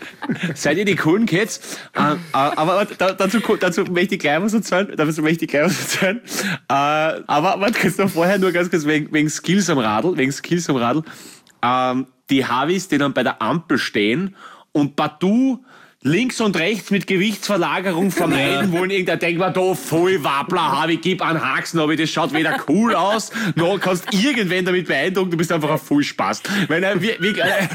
Seid ihr die coolen Kids? Äh, äh, aber warte, da, dazu, dazu möchte ich gleich was erzählen. Dazu möchte ich gleich was erzählen. Äh, aber warte kurz noch vorher, nur ganz kurz wegen, wegen Skills am Radl. Wegen Skills am Radl. Ähm, die Havis, die dann bei der Ampel stehen und partout links und rechts mit Gewichtsverlagerung vermeiden wollen. Irgendwer denkt mir, da voll Wappler, Havi, gib einen Haxen, aber das schaut weder cool aus, noch kannst irgendwen damit beeindrucken, du bist einfach ein Vollspaß. Wenn er, wie, wie, äh,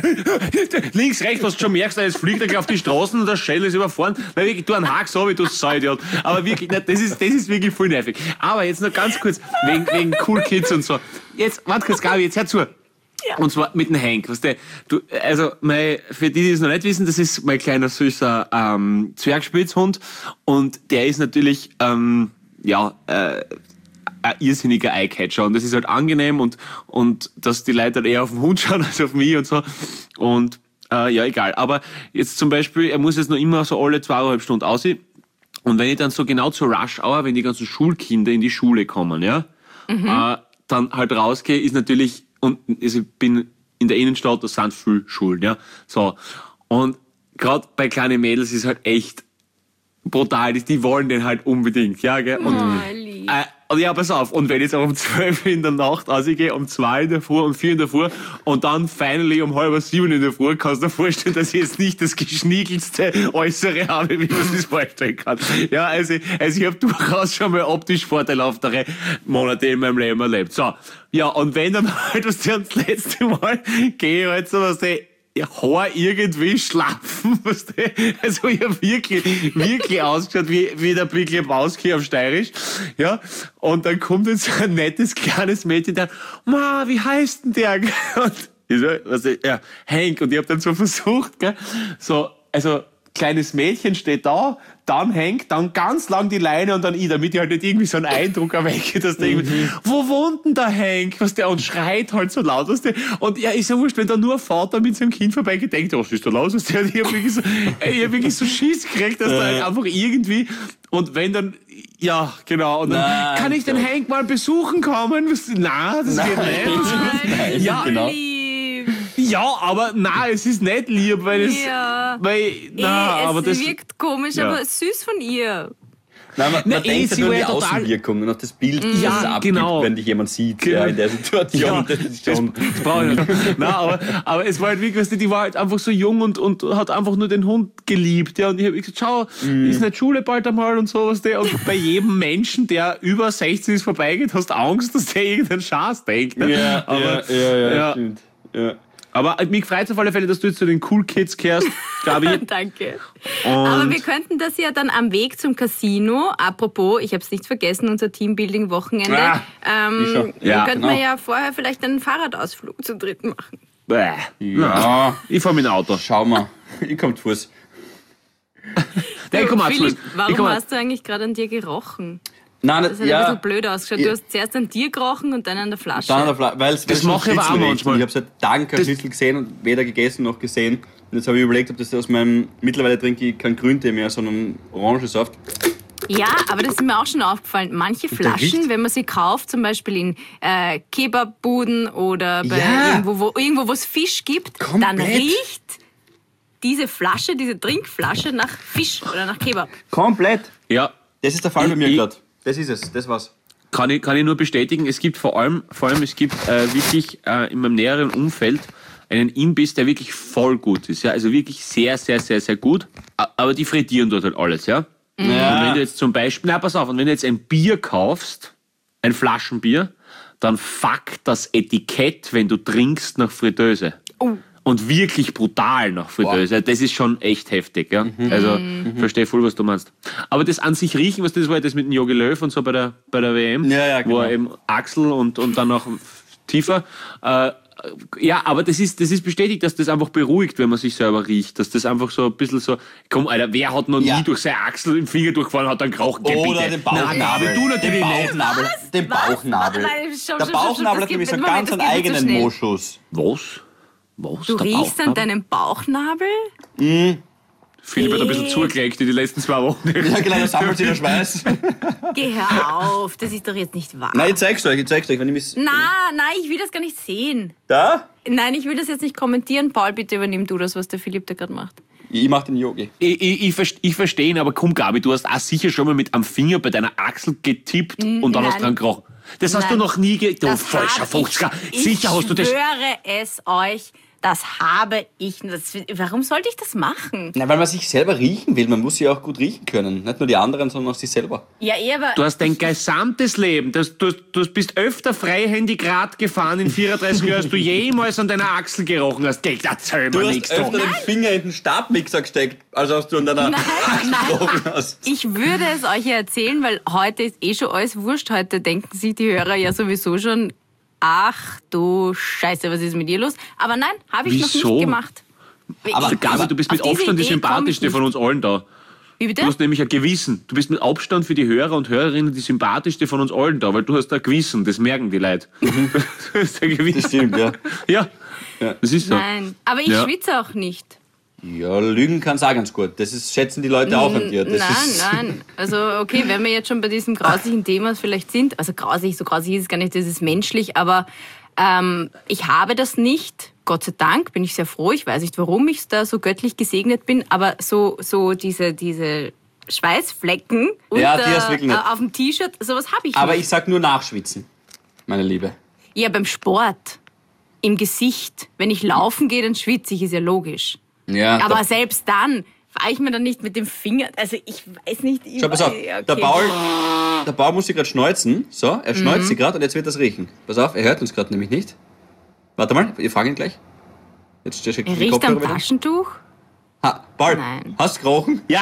links, rechts, was du schon merkst, jetzt fliegt er gleich auf die Straßen und der Shell ist überfahren. Weil wirklich, du einen Hax habe, du Sauidiot. Aber wirklich, das ist, das ist wirklich voll nervig. Aber jetzt noch ganz kurz, wegen, wegen Cool Kids und so. Jetzt, warte kurz, Gabi, jetzt hör zu. Und zwar mit dem Hank. Weißt du, du, also mein, für die, die es noch nicht wissen, das ist mein kleiner süßer ähm, Zwergspitzhund. Und der ist natürlich ähm, ja, äh, ein irrsinniger Eyecatcher. Und das ist halt angenehm und, und dass die Leute dann eher auf den Hund schauen als auf mich und so. Und äh, ja, egal. Aber jetzt zum Beispiel, er muss jetzt noch immer so alle zweieinhalb Stunden aussehen. Und wenn ich dann so genau zur Rush Hour, wenn die ganzen Schulkinder in die Schule kommen, ja, äh, dann halt rausgehe, ist natürlich, und also ich bin in der Innenstadt, da sind viele Schulen, ja, so. Und gerade bei kleinen Mädels ist halt echt brutal, die, die wollen den halt unbedingt, ja, gell. Und, Oh, lieb. äh, und ja, pass auf, und wenn ich jetzt auch um zwölf in der Nacht rausgehe, um zwei in der Früh, um vier in der Früh und dann finally um halb sieben in der Früh, kannst du dir vorstellen, dass ich jetzt nicht das geschniegelste Äußere habe, wie man sich das vorstellen kann. Ja, also, also ich habe durchaus schon mal optisch vorteilhaftere Monate in meinem Leben erlebt. So, ja, und wenn dann halt, was das letzte Mal gehe ich halt so, was der Haar irgendwie schlafen, weißt du? Also ich habe wirklich, wirklich ausgeschaut wie, wie der Big Lebowski auf Steirisch, ja, und dann kommt jetzt so ein nettes kleines Mädchen, der, Ma, wie heißt denn der? Und ich so, was ich, ja, Hank, und ich habe dann so versucht, gell, so, also kleines Mädchen steht da, dann Hank, dann ganz lang die Leine und dann ich, damit ich halt nicht irgendwie so einen Eindruck erwecke, dass der irgendwie, Mhm. wo wohnt denn der Hank? Was der, und schreit halt so laut, was der, und ja, ist ja wurscht, wenn da nur ein Vater mit seinem Kind vorbeigeht, denkt, was ist da los? Was der, ich hab wirklich so, ich hab wirklich so Schiss gekriegt, dass da halt einfach irgendwie, und wenn dann, ja, genau, und dann, Nein, kann ich den doch. Hank mal besuchen kommen? Was, na, das geht nicht. Nein, Ja, genau. Lieb. Ja, aber na, es ist nicht lieb, weil es, Ja. weil, na, eh, aber es das, wirkt komisch, ja. aber süß von ihr. Nein, man, Na, man eh, denkt ja sie nur an war die ja total- Außenwirkung und auf das Bild, Mhm. das Ja, es abgibt, genau. wenn dich jemand sieht Genau. ja, in der Situation. Ja, das ist schon... Das, das brauche ich nicht. Nein, aber, aber es war halt wirklich, weißt du, die war halt einfach so jung und, und hat einfach nur den Hund geliebt. Ja, und ich habe gesagt, schau, Mhm. ist nicht Schule bald einmal und sowas. Und bei jedem Menschen, der über sechzehn ist, vorbeigeht, hast du Angst, dass der irgendeinen Schatz denkt. Ne? Ja, aber, ja, ja, ja, ja. stimmt. Ja. aber mich freut es auf alle Fälle, dass du jetzt zu den Cool Kids gehörst, Gabi. Danke. Und Aber wir könnten das ja dann am Weg zum Casino, apropos, ich habe es nicht vergessen, unser Teambuilding-Wochenende, Ah, ähm, ich schon. Ja, könnten genau. wir ja vorher vielleicht einen Fahrradausflug zu dritt machen. Bäh. Ja, Ich fahr mit dem Auto. schau mal. Ich komm zu Fuß. Nein, ich komm auch zu Philipp, Fuß. Ich warum komm auch- hast du eigentlich gerade an dir gerochen? Nein, Das hat ein ja, bisschen blöd ausgeschaut. Du hast zuerst an dir gerochen und dann an der Flasche. dann an der Fla weil es Das mache ich aber auch manchmal. Ich habe seit Tagen kein Das- Schnitzel gesehen und weder gegessen noch gesehen. Und jetzt habe ich überlegt, ob das aus meinem... Mittlerweile trinke ich kein Grüntee mehr, sondern Orangensaft. Ja, aber das ist mir auch schon aufgefallen. Manche der Flaschen, riecht- wenn man sie kauft, zum Beispiel in äh, Kebabbuden oder bei Ja. irgendwo, wo, irgendwo, wo es Fisch gibt, dann Komplett. riecht diese Flasche, diese Trinkflasche nach Fisch oder nach Kebab. Komplett. Ja, Das ist der Fall Ich- bei mir ich- gerade. Das ist es, das war's. Kann ich, kann ich nur bestätigen, es gibt vor allem, vor allem es gibt äh, wirklich äh, in meinem näheren Umfeld einen Imbiss, der wirklich voll gut ist. Ja? Also wirklich sehr, sehr, sehr, sehr gut. A- Aber die frittieren dort halt alles, ja. Und wenn du jetzt zum Beispiel, na pass auf, und wenn du jetzt ein Bier kaufst, ein Flaschenbier, dann fuck das Etikett, wenn du trinkst, nach Fritteuse. Oh. Und wirklich brutal nach Fritteuse. Das ist schon echt heftig. Ja? Also, ich verstehe voll, was du meinst. Aber das an sich riechen, was das war, das mit dem Jogi Löw und so bei der, bei der W M, Ja, ja, genau. wo er eben Achsel und, und dann noch tiefer. Äh, ja, aber das ist, das ist bestätigt, dass das einfach beruhigt, wenn man sich selber riecht. Dass das einfach so ein bisschen so, komm, Alter, wer hat noch Ja. nie durch seine Achsel im Finger durchgefahren und hat dann geraucht? Geh Oder bitte. den Nein, Bauchnabel. Gabi, du natürlich den nicht. Bauchnabel. Den Was? Bauchnabel. Nein, stopp, Der stopp, stopp, Bauchnabel das hat nämlich so geht- einen Moment, ganz das einen geht mir zu eigenen schnell. Moschus. Was? Was? Du Der riechst an Bauchnabel? deinem Bauchnabel? Philipp hat ein bisschen zugelegt in die letzten zwei Wochen. Ja, genau, da sammelt sich der Schweiß. Geh hör auf, das ist doch jetzt nicht wahr. Nein, ich zeig's euch, ich zeig's euch. Wenn ich mich Na, nein, ich will das gar nicht sehen. da? Nein, ich will das jetzt nicht kommentieren. Paul, bitte übernimm du das, was der Philipp da gerade macht. Ich mach den Yogi. Ich, ich, ich, verste- ich verstehe ihn, aber komm, Gabi, du hast auch sicher schon mal mit am Finger bei deiner Achsel getippt und dann nein. hast du dran gerochen. Das hast Nein. du noch nie ge... Du Das falscher hab Fuchsger. ich, Sicher hast du das... Ich schwöre es euch, das habe ich. Das, warum sollte ich das machen? Na, weil man sich selber riechen will. Man muss sich auch gut riechen können. Nicht nur die anderen, sondern auch sich selber. Ja, eh, aber Du hast dein gesamtes Leben, das, du, du bist öfter freihändig Rad gefahren in vierunddreißig Jahren, als du jemals an deiner Achsel gerochen hast. Gell, erzähl Du mir hast nichts. öfter Du. den Finger in den Stabmixer gesteckt, als als du an deiner Nein, Achsel nein. gerochen hast. ich würde es euch ja erzählen, weil heute ist eh schon alles wurscht. Heute denken sich die Hörer ja sowieso schon, ach du Scheiße, was ist mit dir los? Aber nein, habe ich noch Wieso? nicht gemacht. Aber Ich- Gabi, du bist mit auf diese Abstand die Idee komm ich sympathischste nicht. von uns allen da. Wie bitte? Du hast nämlich ein Gewissen. Du bist mit Abstand für die Hörer und Hörerinnen die sympathischste von uns allen da, weil du hast ein Gewissen. Das merken die Leute. Du hast ein Gewissen. Das stimmt, ja. Ja, das ist so. Nein, aber ich Ja. schwitze auch nicht. Ja, Lügen kann's auch ganz gut. Das ist, schätzen die Leute auch an dir. Das nein, ist, nein. Also okay, wenn wir jetzt schon bei diesem grauslichen Thema vielleicht sind, also grausig, so grausig ist es gar nicht, das ist menschlich, aber ähm, ich habe das nicht. Gott sei Dank bin ich sehr froh. Ich weiß nicht, warum ich da so göttlich gesegnet bin, aber so, so diese, diese Schweißflecken Ja, unter, die hast du wirklich nicht. äh, auf dem T-Shirt, sowas habe ich Aber nicht. ich sag nur nachschwitzen, meine Liebe. Ja, beim Sport, im Gesicht. Wenn ich laufen gehe, dann schwitze ich, ist ja logisch. Ja, Aber da, selbst dann fahre ich mir dann nicht mit dem Finger. Also ich weiß nicht. Ich schau, pass auf. ja, okay. Der Paul, der Paul muss sich gerade schneuzen. So, er schneuzt sich gerade und jetzt wird das riechen. Pass auf, er hört uns gerade nämlich nicht. Warte mal, wir fangen gleich. Jetzt steht Er riecht am Taschentuch? Ha, Paul, Nein. hast du gerochen? Ja,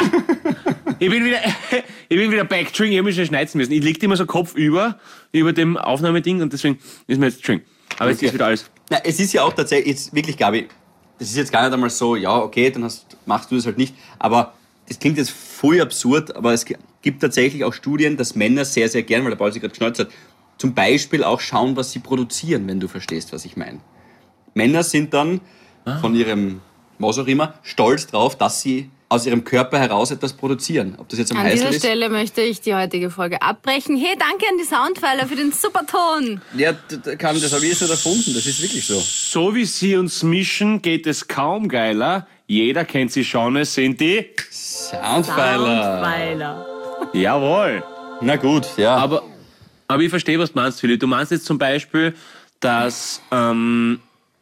ich bin wieder, ich bin wieder backstring, ich habe mich schon schneiden müssen. Ich liege immer so Kopf über, über dem Aufnahmeding und deswegen ist mir jetzt string. Aber jetzt Okay. ist wieder alles. Na, es ist ja auch tatsächlich, jetzt wirklich, Gabi, das ist jetzt gar nicht einmal so, ja, okay, dann hast, machst du das halt nicht. Aber das klingt jetzt voll absurd, aber es gibt tatsächlich auch Studien, dass Männer sehr, sehr gern, weil der Paul sich gerade geschneuzt hat, zum Beispiel auch schauen, was sie produzieren, wenn du verstehst, was ich meine. Männer sind dann von ihrem, was auch immer, stolz drauf, dass sie aus ihrem Körper heraus etwas produzieren. Ob das jetzt am An Heißel dieser ist. Stelle möchte ich die heutige Folge abbrechen. Hey, danke an die Soundpfeiler für den super Ton. Ja, d- d- kann, das habe ich jetzt nicht erfunden, das ist wirklich so. So wie sie uns mischen, geht es kaum geiler. Jeder kennt sie schon, es sind die... Soundpfeiler. Soundpfeiler. Jawohl. Na gut, ja. Aber, aber ich verstehe, was du meinst, Philipp. Du meinst jetzt zum Beispiel, dass ähm,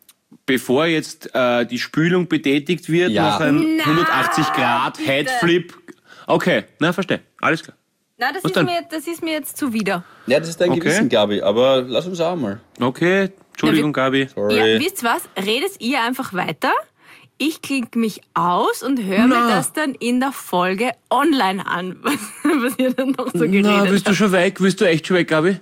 bevor jetzt äh, die Spülung betätigt wird, Ja. nach einem Na, hundertachtzig Grad bitte. Headflip. Okay, na verstehe. Alles klar. Na, das Was ist, dann? mir, das ist mir jetzt zuwider. ja, das ist dein Okay. Gewissen, Gabi, aber lass uns auch mal. Okay, Entschuldigung, Gabi. Sorry. Ja, wisst was? Redet ihr einfach weiter. Ich klinge mich aus und höre mir Na. das dann in der Folge online an, was, was ihr dann noch so geredet Na, willst du habt. schon weg? Willst du echt schon weg, Gabi?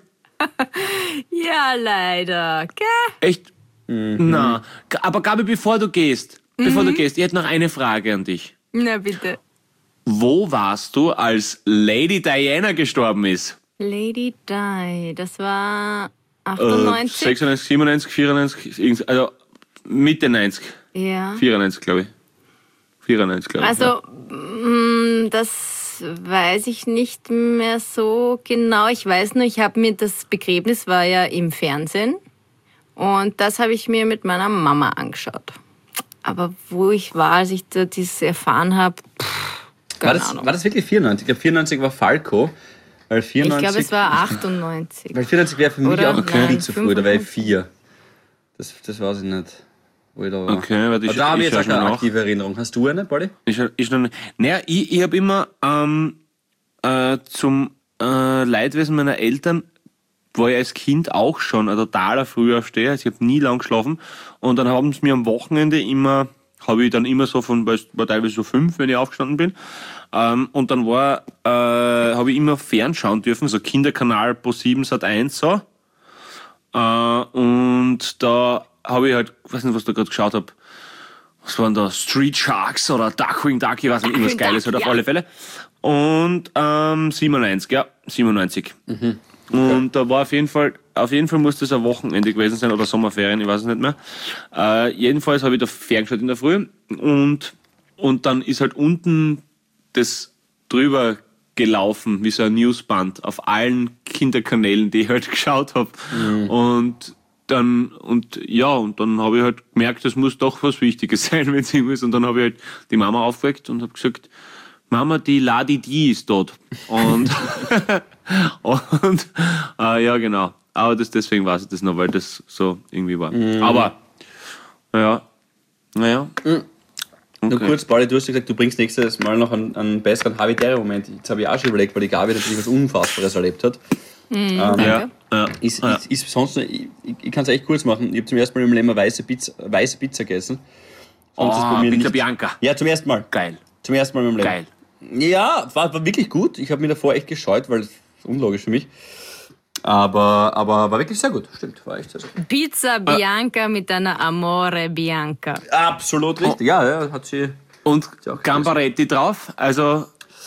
Ja, leider. Gell? Echt? Na, G- aber Gabi, bevor du gehst, bevor du gehst, ich hätte noch eine Frage an dich. Na bitte. Wo warst du, als Lady Diana gestorben ist? Lady Di, das war Äh, achtundneunzig. sechsundneunzig, siebenundneunzig, vierundneunzig, irgend- also Mitte neunzig, Ja. vierundneunzig, glaube ich. vierundneunzig, glaube ich. ja. Also, mm, das weiß ich nicht mehr so genau. Ich weiß nur, ich habe mir, das Begräbnis war ja im Fernsehen und das habe ich mir mit meiner Mama angeschaut. Aber wo ich war, als ich da dieses erfahren habe, War das, war das wirklich vierundneunzig? Ich glaube, vierundneunzig war Falco. Weil vierundneunzig, ich glaube, es war achtundneunzig. Weil vierundneunzig wäre für mich Oder? auch Okay. viel zu früh, da wäre ich vier. Das, das weiß ich nicht. Wo ich da war. Okay, warte, ich, Aber da habe ich ich jetzt auch schau eine schon aktive Erinnerung. Hast du eine, Polly? Ich, ich noch nicht. Naja, ich, ich habe immer ähm, äh, zum äh, Leidwesen meiner Eltern war ich als Kind auch schon ein totaler Frühaufsteher. Also ich habe nie lang geschlafen. Und dann haben sie mir am Wochenende immer, habe ich dann immer so von, war teilweise so fünf, wenn ich aufgestanden bin. Ähm, und dann war, äh, habe ich immer fernschauen dürfen, so Kinderkanal Pro sieben Sat eins so. Äh, und da habe ich halt, weiß nicht, was ich da gerade geschaut habe, was waren da, Street Sharks oder Darkwing Duck, ich weiß nicht, irgendwas Geiles halt auf alle Fälle. Und ähm, siebenundneunzig, ja, siebenundneunzig. Mhm. Okay. Und da war auf jeden Fall, auf jeden Fall muss das ein Wochenende gewesen sein oder Sommerferien, ich weiß es nicht mehr. Äh, jedenfalls habe ich da ferngeschaut in der Früh und, und dann ist halt unten das drüber gelaufen, wie so ein Newsband auf allen Kinderkanälen, die ich halt geschaut habe. Mhm. Und dann, und ja, und dann habe ich halt gemerkt, das muss doch was Wichtiges sein, wenn es irgendwas ist. Und dann habe ich halt die Mama aufgeweckt und habe gesagt, Mama, die Ladi die ist tot. Und, und äh, ja, genau. Aber das, deswegen weiß ich das noch, weil das so irgendwie war. Mhm. Aber, naja, naja. Mhm. Okay. Nur kurz, Pauli, du hast gesagt, du bringst nächstes Mal noch einen, einen besseren Habitäre-Moment. Jetzt habe ich auch schon überlegt, weil die Gabi natürlich was Unfassbares erlebt hat. Mhm, ähm, ja. Ja. Ist, ja. Ist, ist sonst, ich, ich kann es echt kurz machen. Ich habe zum ersten Mal im Leben eine weiße Pizza, weiße Pizza gegessen. Sonst oh, Pizza Bianca. Ja, zum ersten Mal. Geil. Zum ersten Mal in meinem Leben. Geil. Ja, war, war wirklich gut. Ich habe mich davor echt gescheut, weil das ist unlogisch für mich. Aber, aber war wirklich sehr gut. Stimmt, war echt sehr gut. Pizza Bianca mit einer Amore Bianca. Absolut richtig. Oh. Ja, ja, hat sie. Und Gambaretti drauf. Also.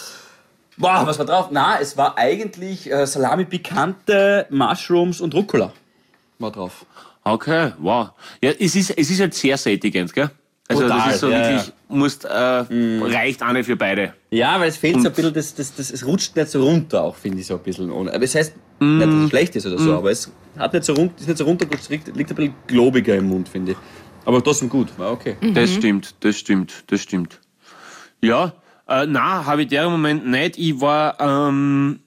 Boah, was war drauf? Na, es war eigentlich äh, Salami Picante, Mushrooms und Rucola. War drauf. Okay, wow. Ja, es ist, es ist halt sehr sättigend, gell? Also Total, das ist so ja, wirklich, ja. musst, äh, mm. reicht auch nicht für beide. Ja, weil es fehlt und so ein bisschen, das, das, das, es rutscht nicht so runter auch, finde ich so ein bisschen. Ohne. Aber es heißt mm. nicht, dass es schlecht ist oder so, mm. aber es hat nicht so rund, ist nicht so runtergerutscht, liegt ein bisschen globiger im Mund, finde ich. Aber trotzdem gut, war okay. Mhm. Das stimmt, das stimmt, das stimmt. Ja, äh, nein, habe ich der Moment nicht. Ich war, ähm,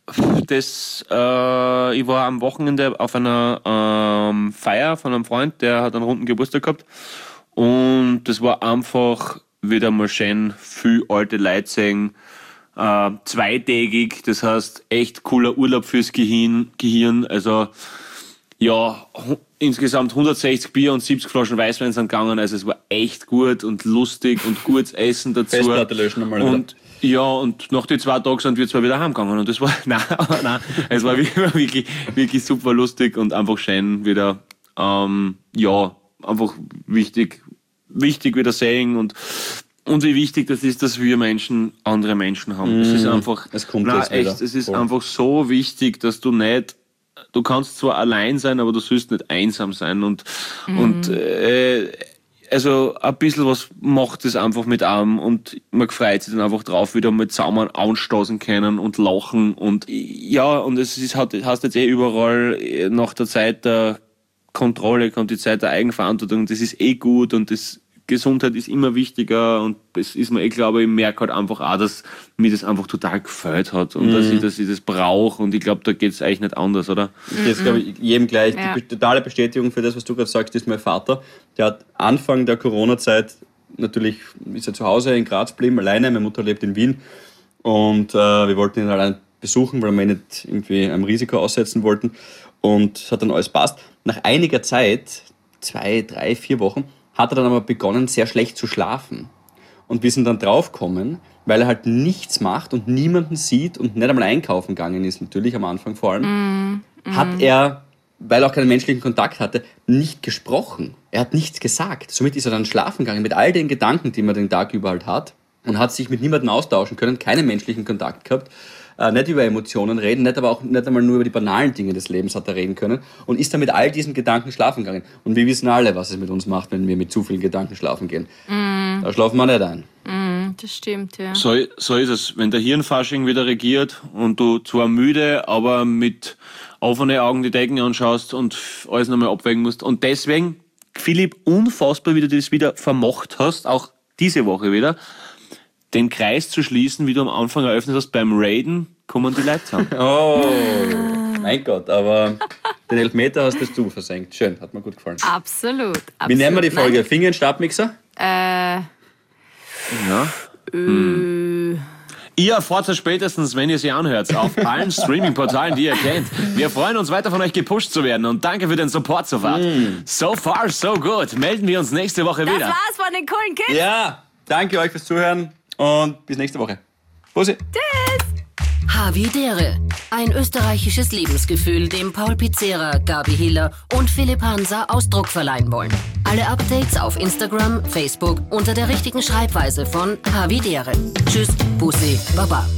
das, äh, ich war am Wochenende auf einer ähm, Feier von einem Freund, der hat einen runden Geburtstag gehabt. Und das war einfach wieder mal schön viel alte Leute sehen, äh, zweitägig, das heißt echt cooler Urlaub fürs Gehirn, Gehirn. Also ja, hu- insgesamt hundertsechzig Bier und siebzig Flaschen Weißwein sind gegangen, also es war echt gut und lustig und gutes Essen dazu. Festplatte löschen nochmal wieder. Und ja, und nach den zwei Tagen sind wir zwar wieder heimgegangen und das war, nein, nein, es war wirklich, wirklich super lustig und einfach schön wieder, ähm, ja, einfach wichtig, wichtig wieder sehen und, und wie wichtig das ist, dass wir Menschen andere Menschen haben. Es mm, ist einfach, es kommt nein, jetzt echt, wieder. es ist Voll. einfach so wichtig, dass du nicht, du kannst zwar allein sein, aber du sollst nicht einsam sein und, mm. und, äh, also ein bisschen was macht es einfach mit einem und man freut sich dann einfach drauf, wieder mal zusammen anstoßen können und lachen und ja, und es ist, hat, heißt jetzt eh überall nach der Zeit der Kontrolle kommt die Zeit der Eigenverantwortung, das ist eh gut und das Gesundheit ist immer wichtiger und das ist mir eh klar, aber ich merke halt einfach auch, dass mir das einfach total gefällt hat und mm. dass ich, dass ich das brauche und ich glaube, da geht es eigentlich nicht anders, oder? Das glaube ich jedem gleich. Ja. Die totale Bestätigung für das, was du gerade sagst, ist mein Vater. Der hat Anfang der Corona-Zeit, natürlich ist er zu Hause in Graz geblieben, alleine, meine Mutter lebt in Wien und äh, wir wollten ihn allein besuchen, weil wir ihn nicht irgendwie einem Risiko aussetzen wollten und es hat dann alles passt. Nach einiger Zeit, zwei, drei, vier Wochen, hat er dann aber begonnen, sehr schlecht zu schlafen. Und wir sind dann draufgekommen, weil er halt nichts macht und niemanden sieht und nicht einmal einkaufen gegangen ist, natürlich am Anfang vor allem, mm, mm. hat er, weil er auch keinen menschlichen Kontakt hatte, nicht gesprochen. Er hat nichts gesagt. Somit ist er dann schlafen gegangen mit all den Gedanken, die man den Tag über halt hat und hat sich mit niemandem austauschen können, keinen menschlichen Kontakt gehabt. Äh, nicht über Emotionen reden, nicht aber auch nicht einmal nur über die banalen Dinge des Lebens hat er reden können und ist dann mit all diesen Gedanken schlafen gegangen. Und wir wissen alle, was es mit uns macht, wenn wir mit zu vielen Gedanken schlafen gehen. Mm. Da schlafen wir nicht ein. Mm, das stimmt, ja. So, so ist es. Wenn der Hirnfasching wieder regiert und du zwar müde, aber mit offenen Augen die Decken anschaust und alles nochmal abwägen musst. Und deswegen, Philipp, unfassbar, wie du das wieder vermocht hast, auch diese Woche wieder, den Kreis zu schließen, wie du am Anfang eröffnet hast, beim Raiden kommen die Leute zusammen. Oh, mein Gott, aber den Elfmeter hast das du versenkt. Schön, hat mir gut gefallen. Absolut. absolut. Wie nennen wir die Folge? Finger in den Stabmixer? Äh, Ja. Hm. Ihr erfahrt es spätestens, wenn ihr sie anhört, auf allen Streaming-Portalen, die ihr kennt. Wir freuen uns, weiter von euch gepusht zu werden und danke für den Support so far. Mm. So far, so good. Melden wir uns nächste Woche das wieder. Das war's von den coolen Kids. Ja, danke euch fürs Zuhören und bis nächste Woche. Bussi. Tschüss. Havidere. Ein österreichisches Lebensgefühl, dem Paul Pizzera, Gabi Hiller und Philipp Hanser Ausdruck verleihen wollen. Alle Updates auf Instagram, Facebook unter der richtigen Schreibweise von Havidere. Tschüss, Bussi, Baba.